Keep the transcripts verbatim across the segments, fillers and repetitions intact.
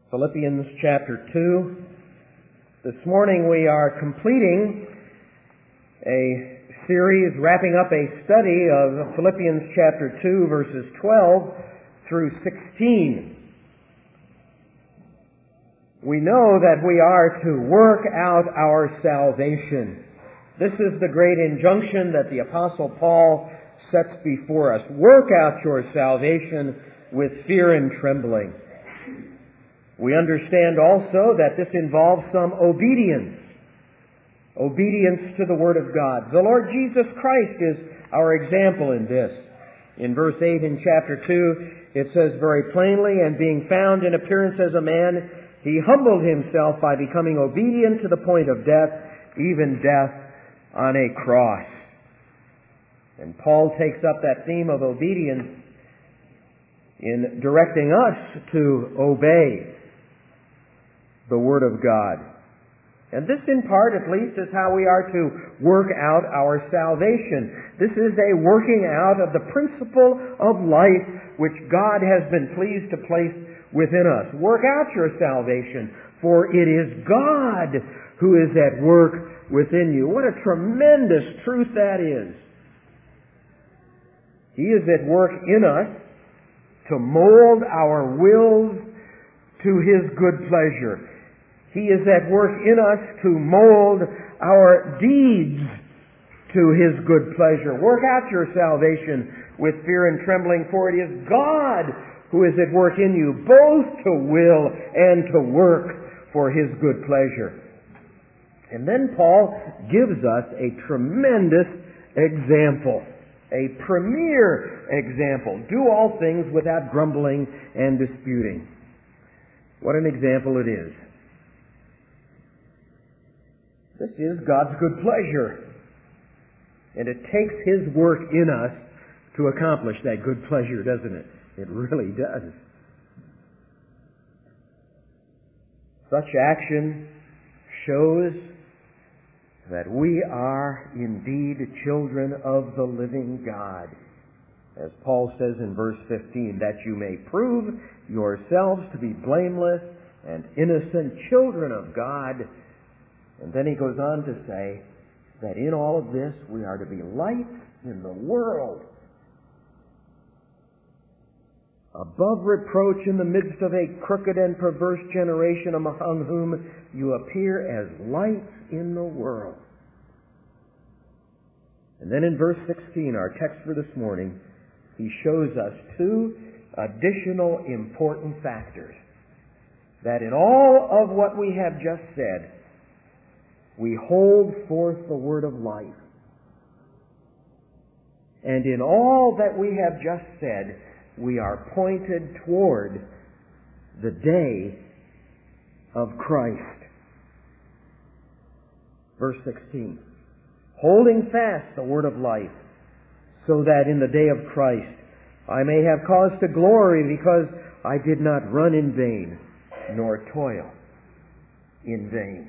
Philippians chapter two. This morning we are completing a series, wrapping up a study of Philippians chapter two, verses twelve through sixteen. We know that we are to work out our salvation. This is the great injunction that the Apostle Paul sets before us. Work out your salvation with fear and trembling. We understand also that this involves some obedience. Obedience to the Word of God. The Lord Jesus Christ is our example in this. In verse eight in chapter two, it says very plainly, "And being found in appearance as a man, he humbled himself by becoming obedient to the point of death, even death on a cross." And Paul takes up that theme of obedience in directing us to obey the Word of God. And this, in part at least, is how we are to work out our salvation. This is a working out of the principle of life which God has been pleased to place within us. Work out your salvation, for it is God who is at work within you. What a tremendous truth that is. He is at work in us to mold our wills to His good pleasure. He is at work in us to mold our deeds to His good pleasure. Work out your salvation with fear and trembling, for it is God who is at work in you, both to will and to work for His good pleasure. And then Paul gives us a tremendous example, a premier example. Do all things without grumbling and disputing. What an example it is. This is God's good pleasure. And it takes His work in us to accomplish that good pleasure, doesn't it? It really does. Such action shows that we are indeed children of the living God. As Paul says in verse fifteen, that you may prove yourselves to be blameless and innocent children of God. And then he goes on to say that in all of this we are to be lights in the world, above reproach in the midst of a crooked and perverse generation, among whom you appear as lights in the world. And then in verse sixteen, our text for this morning, he shows us two additional important factors. That in all of what we have just said, we hold forth the word of life. And in all that we have just said, we are pointed toward the day of Christ. Verse sixteen. Holding fast the word of life, so that in the day of Christ I may have cause to glory, because I did not run in vain, nor toil in vain.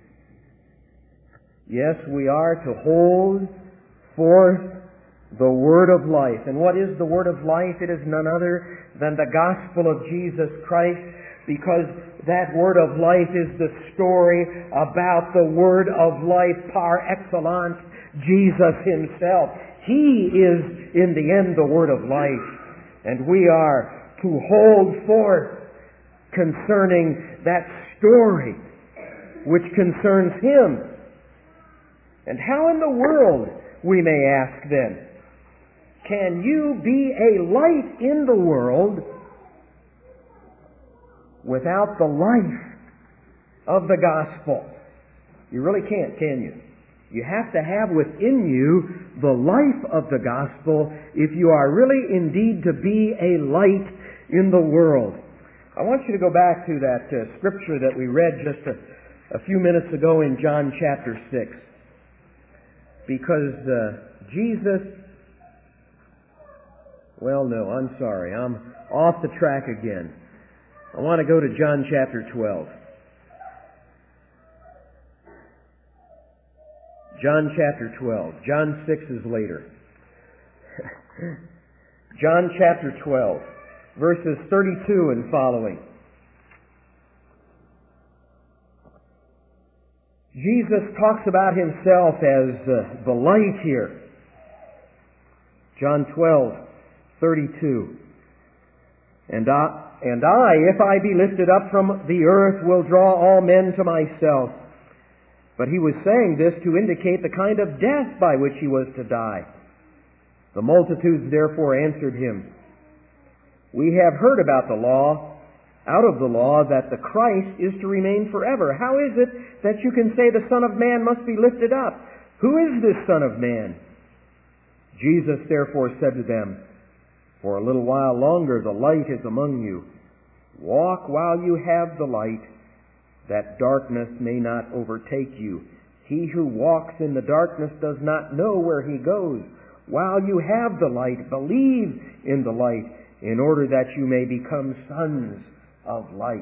Yes, we are to hold forth the word of life. And what is the word of life? It is none other than the gospel of Jesus Christ, because that word of life is the story about the word of life par excellence, Jesus Himself. He is, in the end, the word of life. And we are to hold forth concerning that story which concerns Him. And how in the world, we may ask then, can you be a light in the world without the life of the gospel? You really can't, can you? You have to have within you the life of the gospel if you are really indeed to be a light in the world. I want you to go back to that uh, scripture that we read just a, a few minutes ago in John chapter six. Because uh, Jesus, well, no, I'm sorry. I'm off the track again. I want to go to John chapter twelve. John chapter twelve. John six is later. John chapter twelve, verses thirty-two and following. Jesus talks about himself as uh, the light here. John twelve thirty-two. And I, and I, if I be lifted up from the earth, will draw all men to myself. But he was saying this to indicate the kind of death by which he was to die. The multitudes therefore answered him, We have heard about the law, out of the law, that the Christ is to remain forever. How is it that you can say the Son of Man must be lifted up? Who is this Son of Man? Jesus therefore said to them, For a little while longer the light is among you. Walk while you have the light, that darkness may not overtake you. He who walks in the darkness does not know where he goes. While you have the light, believe in the light, in order that you may become sons of light.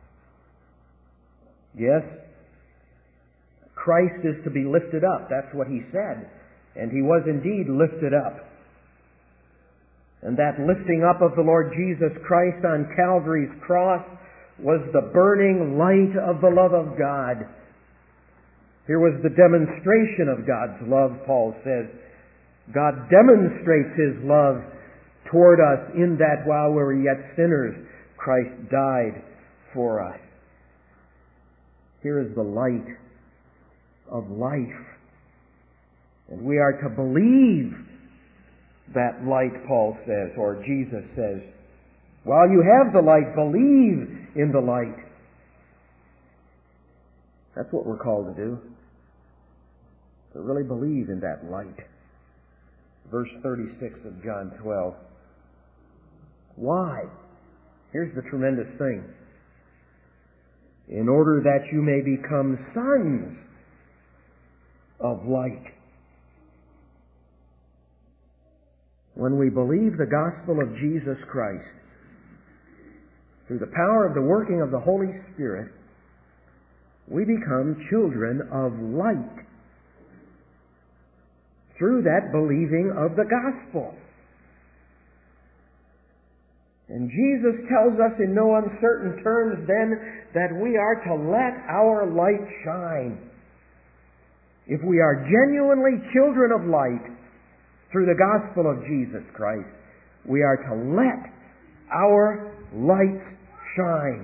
Yes, Christ is to be lifted up. That's what he said. And he was indeed lifted up. And that lifting up of the Lord Jesus Christ on Calvary's cross was the burning light of the love of God. Here was the demonstration of God's love, Paul says. God demonstrates his love toward us in that while we were yet sinners, Christ died for us. Here is the light of life. And we are to believe that light, Paul says, or Jesus says. While you have the light, believe in the light. That's what we're called to do. To really believe in that light. Verse thirty-six of John twelve. Why? Here's the tremendous thing. In order that you may become sons of light. When we believe the gospel of Jesus Christ, through the power of the working of the Holy Spirit, we become children of light. Through that believing of the gospel. And Jesus tells us in no uncertain terms then that we are to let our light shine. If we are genuinely children of light through the gospel of Jesus Christ, we are to let our lights shine.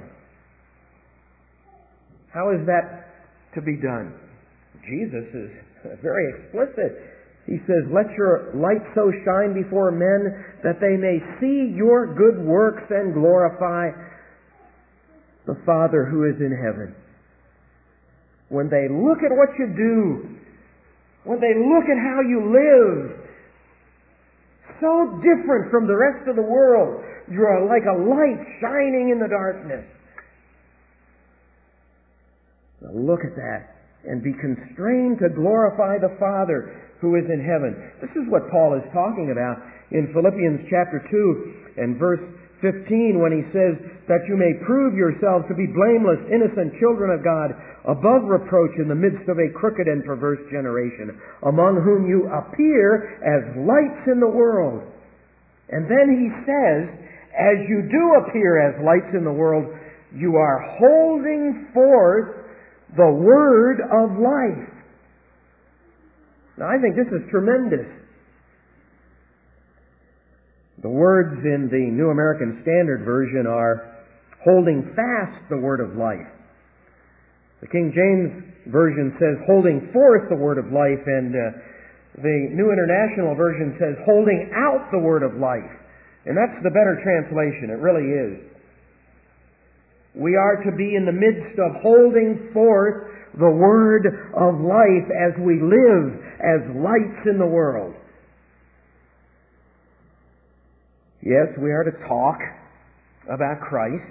How is that to be done? Jesus is very explicit. He says, Let your light so shine before men that they may see your good works and glorify the Father who is in heaven. When they look at what you do, when they look at how you live, so different from the rest of the world, you're like a light shining in the darkness. Now look at that and be constrained to glorify the Father who is in heaven. This is what Paul is talking about in Philippians chapter two and verse fifteen when he says that you may prove yourselves to be blameless, innocent children of God, above reproach in the midst of a crooked and perverse generation, among whom you appear as lights in the world. And then he says, as you do appear as lights in the world, you are holding forth the word of life. Now, I think this is tremendous. The words in the New American Standard Version are holding fast the word of life. The King James Version says holding forth the word of life, and uh, the New International Version says holding out the word of life. And that's the better translation. It really is. We are to be in the midst of holding forth the word of life as we live as lights in the world. Yes, we are to talk about Christ.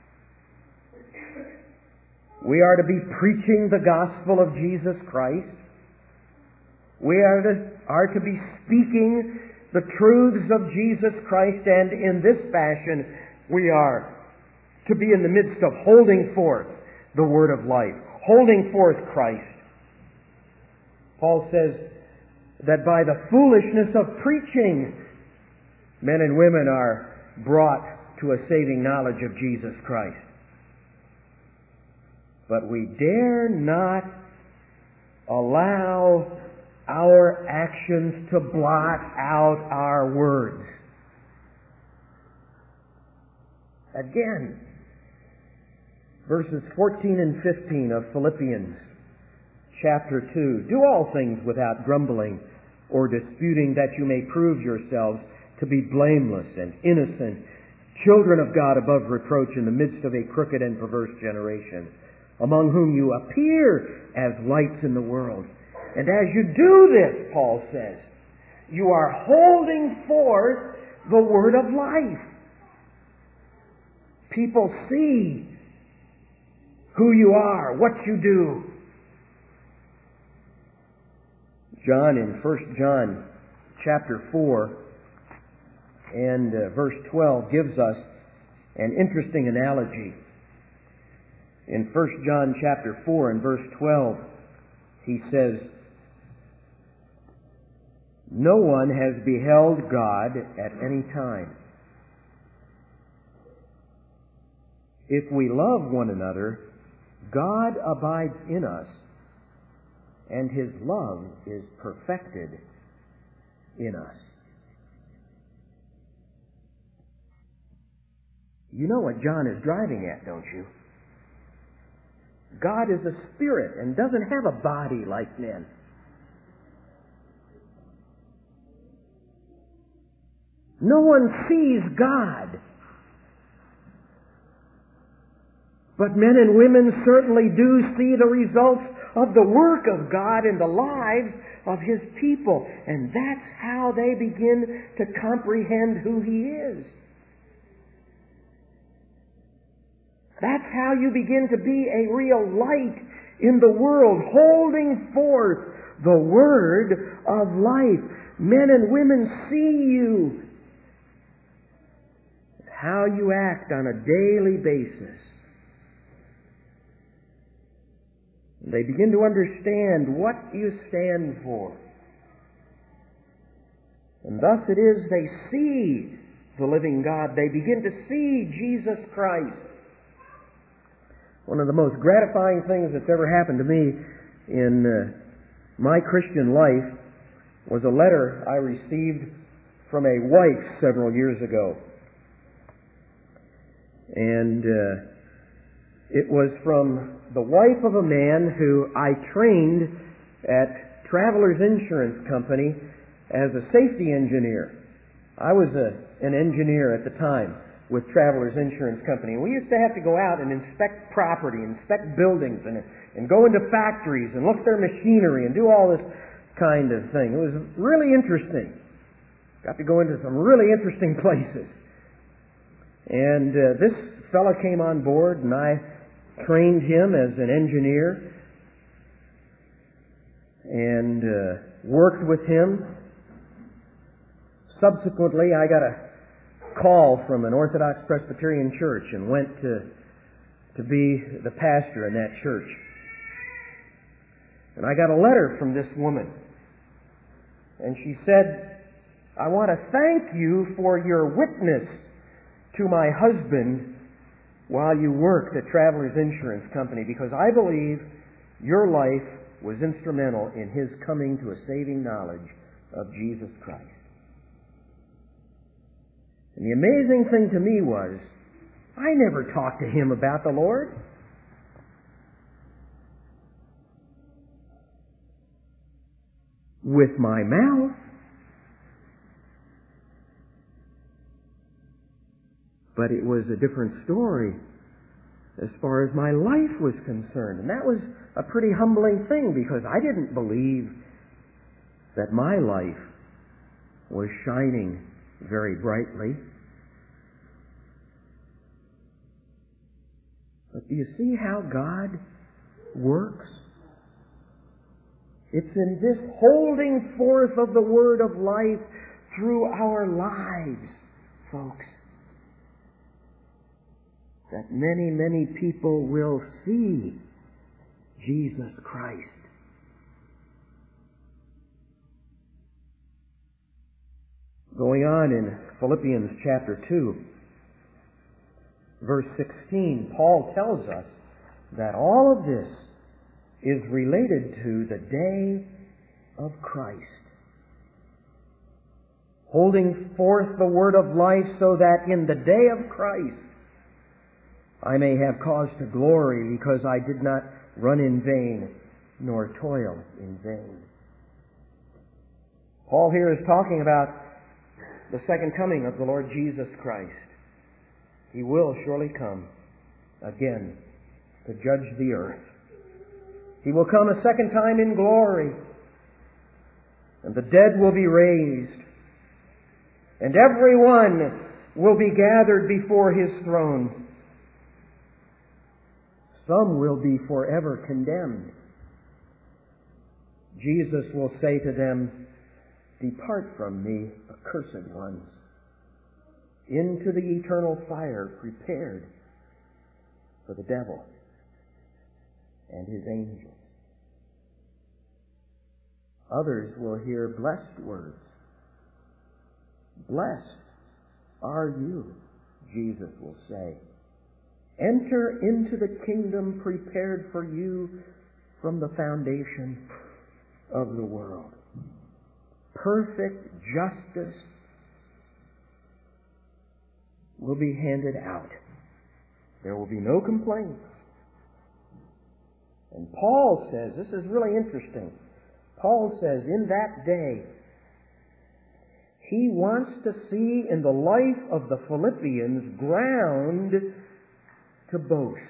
We are to be preaching the gospel of Jesus Christ. We are to, are to be speaking the truths of Jesus Christ, and in this fashion we are to be in the midst of holding forth the word of life, holding forth Christ. Paul says that by the foolishness of preaching, men and women are brought to a saving knowledge of Jesus Christ. But we dare not allow our actions to blot out our words. Again, verses fourteen and fifteen of Philippians chapter two. Do all things without grumbling or disputing, that you may prove yourselves to be blameless and innocent, children of God above reproach in the midst of a crooked and perverse generation, among whom you appear as lights in the world. And as you do this, Paul says, you are holding forth the word of life. People see who you are, what you do. John in First John chapter four and uh, verse twelve gives us an interesting analogy. In First John chapter four and verse twelve, he says, no one has beheld God at any time. If we love one another, God abides in us, and His love is perfected in us. You know what John is driving at, don't you? God is a spirit and doesn't have a body like men. No one sees God. But men and women certainly do see the results of the work of God in the lives of His people. And that's how they begin to comprehend who He is. That's how you begin to be a real light in the world, holding forth the word of life. Men and women see you, how you act on a daily basis. They begin to understand what you stand for. And thus it is they see the living God. They begin to see Jesus Christ. One of the most gratifying things that's ever happened to me in uh, my Christian life was a letter I received from a wife several years ago. And uh, it was from the wife of a man who I trained at Travelers Insurance Company as a safety engineer. I was a, an engineer at the time with Travelers Insurance Company. And we used to have to go out and inspect property, inspect buildings, and, and go into factories and look at their machinery and do all this kind of thing. It was really interesting. Got to go into some really interesting places. And uh, this fellow came on board, and I trained him as an engineer and uh, worked with him. Subsequently, I got a call from an Orthodox Presbyterian church and went to to be the pastor in that church. And I got a letter from this woman. And she said, I want to thank you for your witness to my husband while you worked at Travelers Insurance Company, because I believe your life was instrumental in his coming to a saving knowledge of Jesus Christ. And the amazing thing to me was, I never talked to him about the Lord. With my mouth. But it was a different story as far as my life was concerned. And that was a pretty humbling thing, because I didn't believe that my life was shining very brightly. But do you see how God works? It's in this holding forth of the word of life through our lives, folks, that many, many people will see Jesus Christ. Going on in Philippians chapter two, verse sixteen, Paul tells us that all of this is related to the day of Christ. Holding forth the word of life so that in the day of Christ I may have cause to glory because I did not run in vain nor toil in vain. Paul here is talking about the second coming of the Lord Jesus Christ. He will surely come again to judge the earth. He will come a second time in glory, and the dead will be raised, and everyone will be gathered before His throne. Some will be forever condemned. Jesus will say to them, "Depart from me, accursed ones, into the eternal fire prepared for the devil and his angels." Others will hear blessed words. "Blessed are you," Jesus will say. "Enter into the kingdom prepared for you from the foundation of the world." Perfect justice will be handed out. There will be no complaints. And Paul says, this is really interesting, Paul says in that day, he wants to see in the life of the Philippians ground to boast.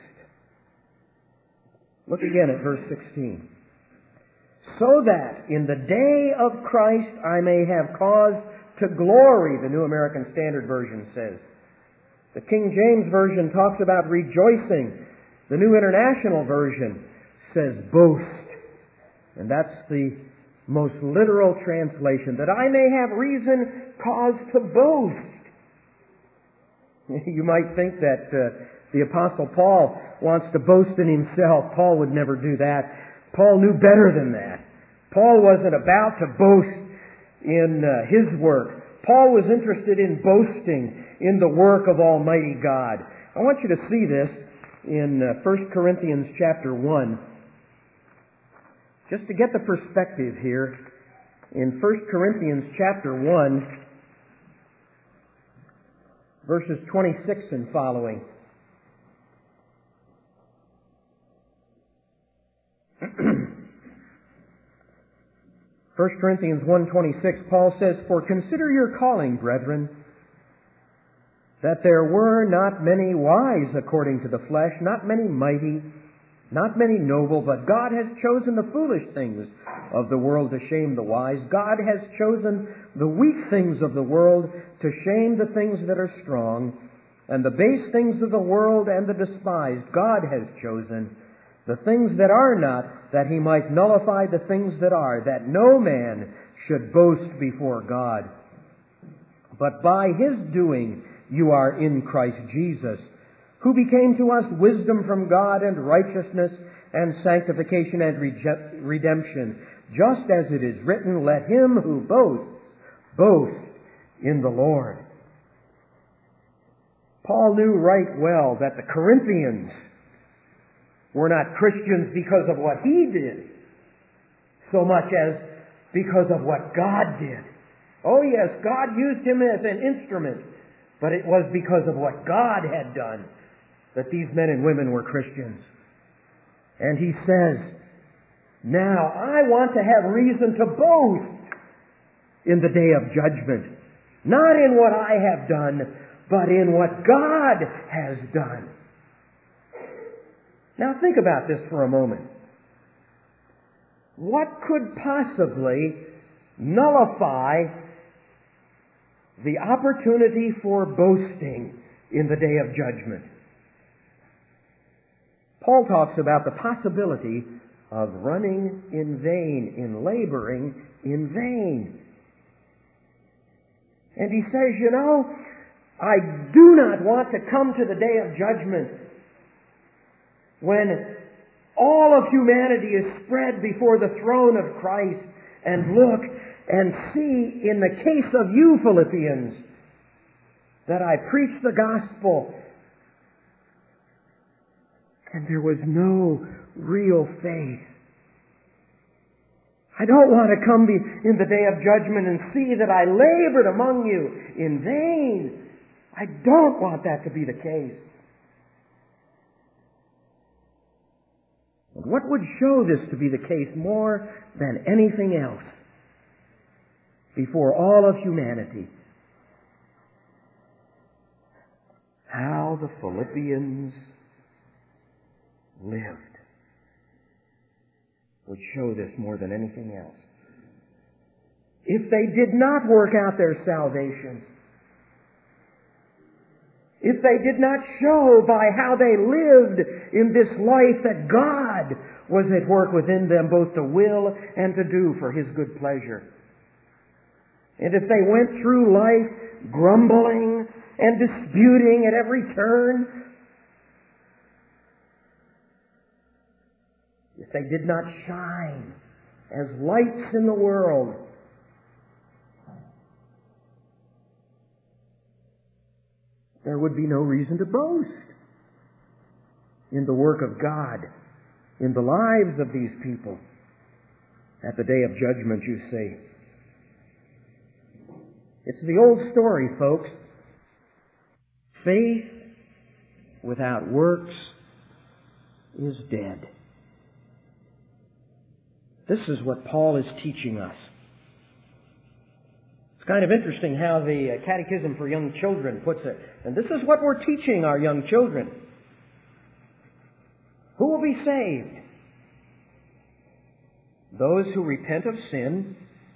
Look again at verse sixteen. "So that in the day of Christ I may have cause to glory," the New American Standard Version says. The King James Version talks about rejoicing. The New International Version says boast. And that's the most literal translation, that I may have reason, cause to boast. You might think that uh, the Apostle Paul wants to boast in himself. Paul would never do that. Paul knew better than that. Paul wasn't about to boast in uh, his work. Paul was interested in boasting in the work of Almighty God. I want you to see this in uh, First Corinthians chapter one. Just to get the perspective here, in First Corinthians chapter one, verses twenty-six and following. First Corinthians one twenty-six, Paul says, "For consider your calling, brethren, that there were not many wise according to the flesh, not many mighty, not many noble, but God has chosen the foolish things of the world to shame the wise. God has chosen the weak things of the world to shame the things that are strong, and the base things of the world and the despised God has chosen, the things that are not, that He might nullify the things that are, that no man should boast before God. But by His doing you are in Christ Jesus, who became to us wisdom from God and righteousness and sanctification and redemption, just as it is written, let him who boasts, boast in the Lord." Paul knew right well that the Corinthians were not Christians because of what he did, so much as because of what God did. Oh yes, God used him as an instrument, but it was because of what God had done that these men and women were Christians. And he says, now I want to have reason to boast in the day of judgment, not in what I have done, but in what God has done. Now think about this for a moment. What could possibly nullify the opportunity for boasting in the day of judgment? Paul talks about the possibility of running in vain, in laboring in vain. And he says, you know, I do not want to come to the day of judgment when all of humanity is spread before the throne of Christ and look and see in the case of you Philippians that I preached the gospel and there was no real faith. I don't want to come in the day of judgment and see that I labored among you in vain. I don't want that to be the case. And what would show this to be the case more than anything else before all of humanity? How the Philippians lived would show this more than anything else. If they did not work out their salvation, if they did not show by how they lived in this life that God was at work within them both to will and to do for His good pleasure, and if they went through life grumbling and disputing at every turn, if they did not shine as lights in the world, there would be no reason to boast in the work of God, in the lives of these people. At the day of judgment, you see. It's the old story, folks. Faith without works is dead. This is what Paul is teaching us. It's kind of interesting how the Catechism for Young Children puts it. And this is what we're teaching our young children. Who will be saved? Those who repent of sin,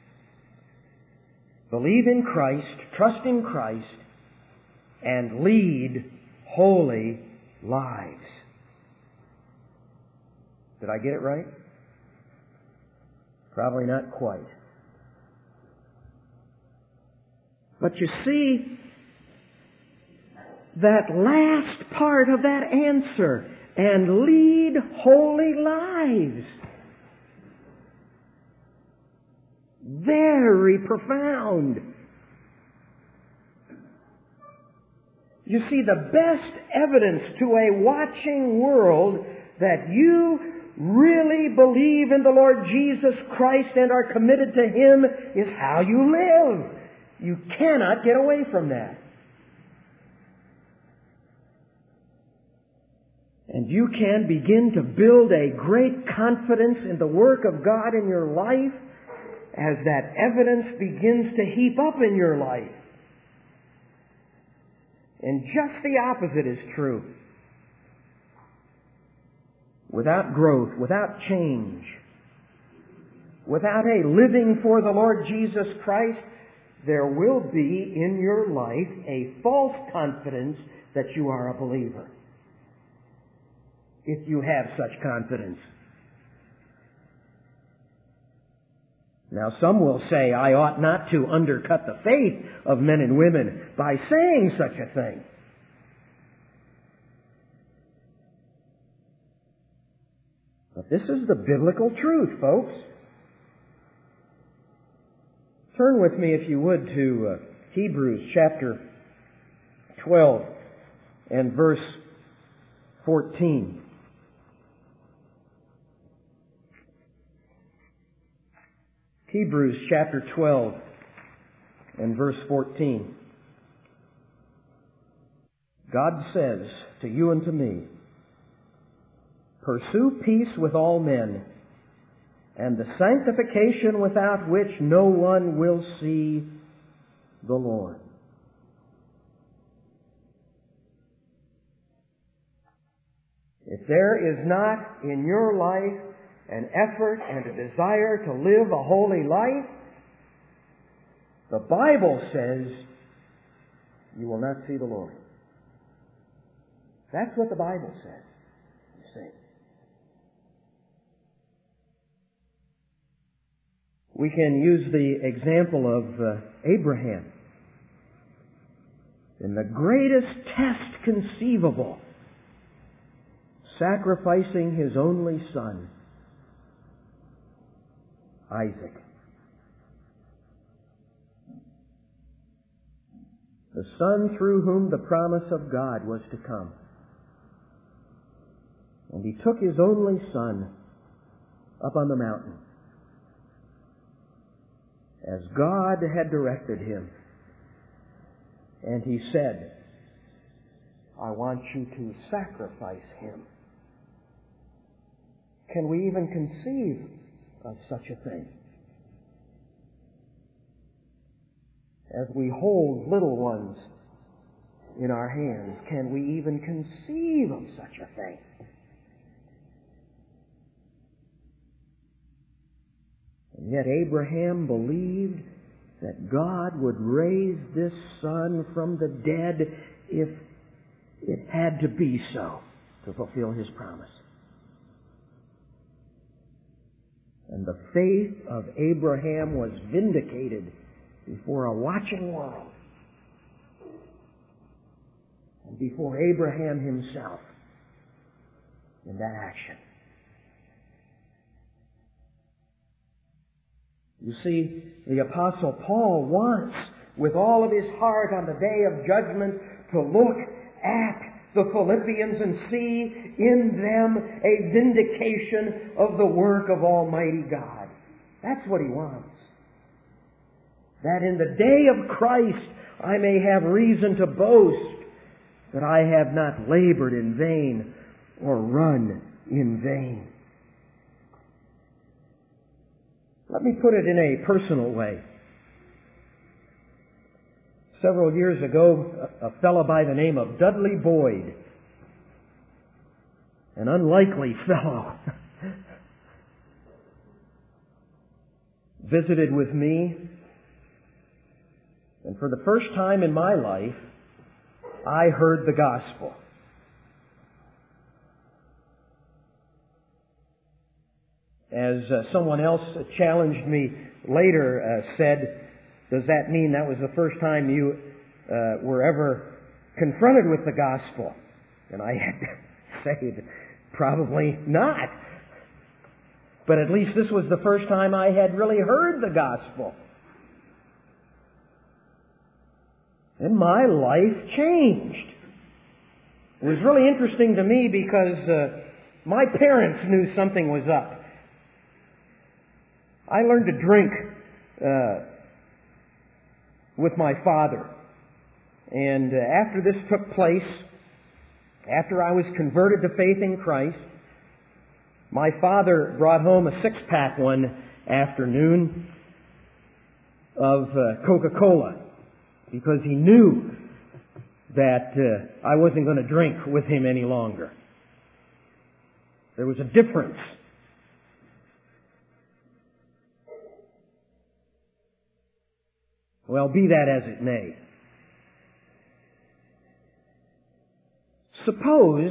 believe in Christ, trust in Christ, and lead holy lives. Did I get it right? Probably not quite. But you see, that last part of that answer, and lead holy lives, very profound. You see, the best evidence to a watching world that you really believe in the Lord Jesus Christ and are committed to Him is how you live. You cannot get away from that. And you can begin to build a great confidence in the work of God in your life as that evidence begins to heap up in your life. And just the opposite is true. Without growth, without change, without a living for the Lord Jesus Christ, there will be in your life a false confidence that you are a believer. If you have such confidence. Now, some will say, I ought not to undercut the faith of men and women by saying such a thing. But this is the biblical truth, folks. Turn with me, if you would, to uh, Hebrews chapter twelve and verse fourteen. Hebrews chapter twelve and verse fourteen. God says to you and to me, pursue peace with all men, and the sanctification without which no one will see the Lord. If there is not in your life an effort and a desire to live a holy life, the Bible says you will not see the Lord. That's what the Bible says, you see. We can use the example of uh, Abraham. In the greatest test conceivable, sacrificing his only son, Isaac. The son through whom the promise of God was to come. And he took his only son up on the mountain. as God had directed him. And he said, I want you to sacrifice him. Can we even conceive of such a thing? As we hold little ones in our hands, can we even conceive of such a thing? And yet Abraham believed that God would raise this son from the dead if it had to be so to fulfill his promise. And the faith of Abraham was vindicated before a watching world and before Abraham himself in that action. You see, the Apostle Paul wants, with all of his heart on the day of judgment, to look at the Philippians and see in them a vindication of the work of Almighty God. That's what he wants. That in the day of Christ I may have reason to boast that I have not labored in vain or run in vain. Let me put it in a personal way. Several years ago, a fellow by the name of Dudley Boyd, an unlikely fellow, visited with me, and for the first time in my life, I heard the gospel. As uh, someone else challenged me later, uh, said, does that mean that was the first time you uh, were ever confronted with the gospel? And I had to say, probably not. But at least this was the first time I had really heard the gospel. And my life changed. It was really interesting to me because uh, my parents knew something was up. I learned to drink uh, with my father. And uh, after this took place, after I was converted to faith in Christ, my father brought home a six-pack one afternoon of uh, Coca-Cola because he knew that uh, I wasn't going to drink with him any longer. There was a difference. Well, be that as it may. Suppose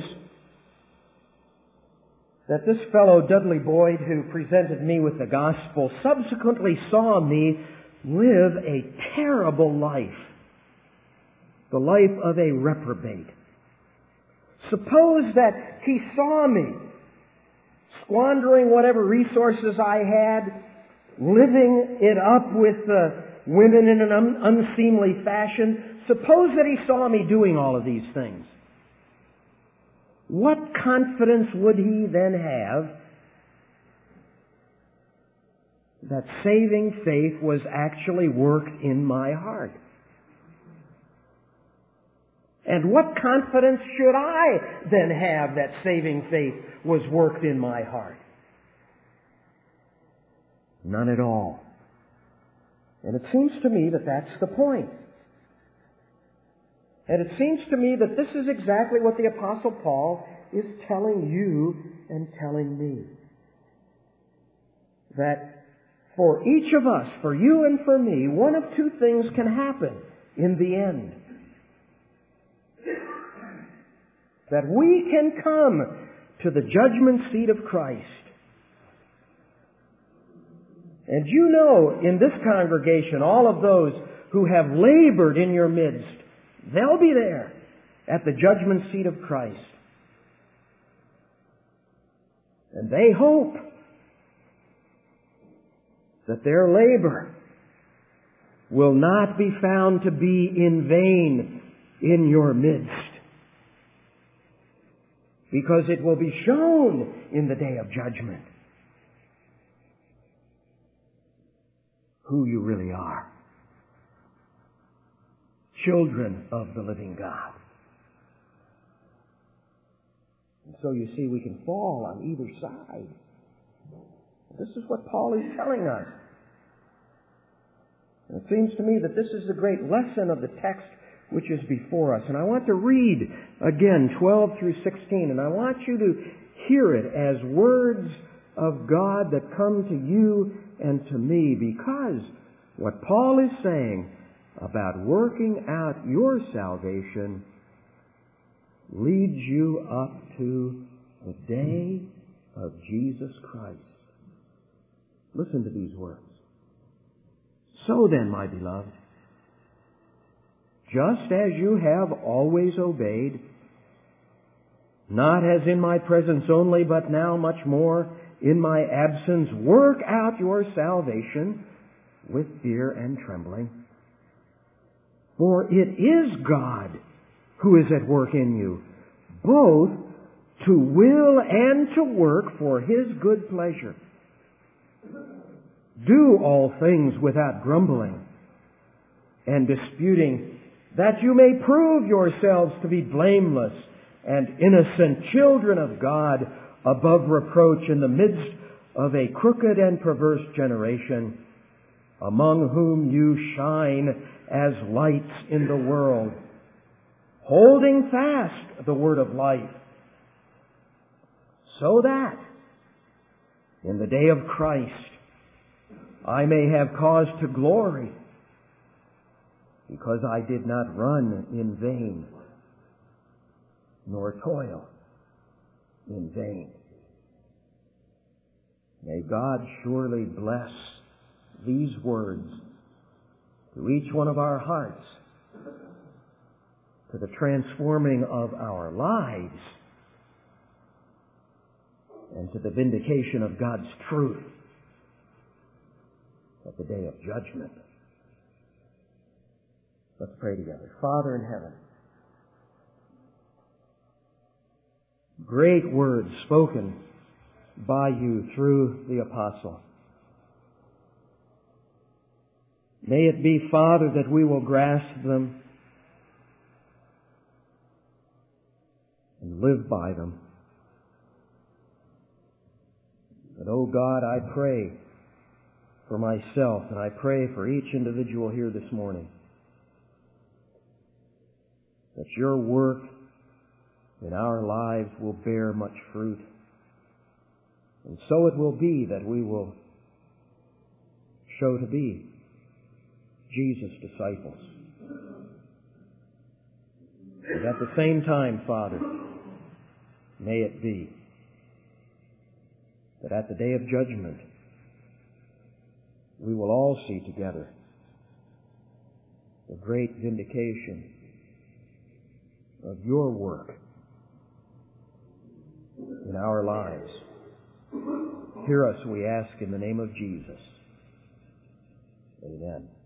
that this fellow Dudley Boyd, who presented me with the gospel, subsequently saw me live a terrible life, the life of a reprobate. Suppose that he saw me squandering whatever resources I had, living it up with uh, women in an un- unseemly fashion. Suppose that he saw me doing all of these things. What confidence would he then have that saving faith was actually worked in my heart? And what confidence should I then have that saving faith was worked in my heart? None at all. And it seems to me that that's the point. And it seems to me that this is exactly what the Apostle Paul is telling you and telling me. That for each of us, for you and for me, one of two things can happen in the end. That we can come to the judgment seat of Christ. And you know, in this congregation, all of those who have labored in your midst, they'll be there at the judgment seat of Christ. And they hope that their labor will not be found to be in vain in your midst, because it will be shown in the day of judgment. who you really are. Children of the living God. And so you see, we can fall on either side. This is what Paul is telling us. And it seems to me that this is the great lesson of the text which is before us. And I want to read again twelve through sixteen, and I want you to hear it as words of God that come to you and to me, because what Paul is saying about working out your salvation leads you up to the day of Jesus Christ. Listen to these words. So then, my beloved, just as you have always obeyed, not as in my presence only, but now much more in my absence, work out your salvation with fear and trembling. For it is God who is at work in you, both to will and to work for His good pleasure. Do all things without grumbling and disputing, that you may prove yourselves to be blameless and innocent, children of God, above reproach in the midst of a crooked and perverse generation, among whom you shine as lights in the world, holding fast the word of life, so that in the day of Christ I may have cause to glory, because I did not run in vain, nor toil in vain. May God surely bless these words to each one of our hearts, to the transforming of our lives, and to the vindication of God's truth at the day of judgment. Let's pray together. Father in heaven, great words spoken by you through the apostle. May it be, Father, that we will grasp them and live by them. And, oh God, I pray for myself, and I pray for each individual here this morning, that your work in our lives will bear much fruit. And so it will be that we will show to be Jesus' disciples. And at the same time, Father, may it be that at the day of judgment we will all see together the great vindication of your work in our lives. Hear us, we ask, in the name of Jesus. Amen.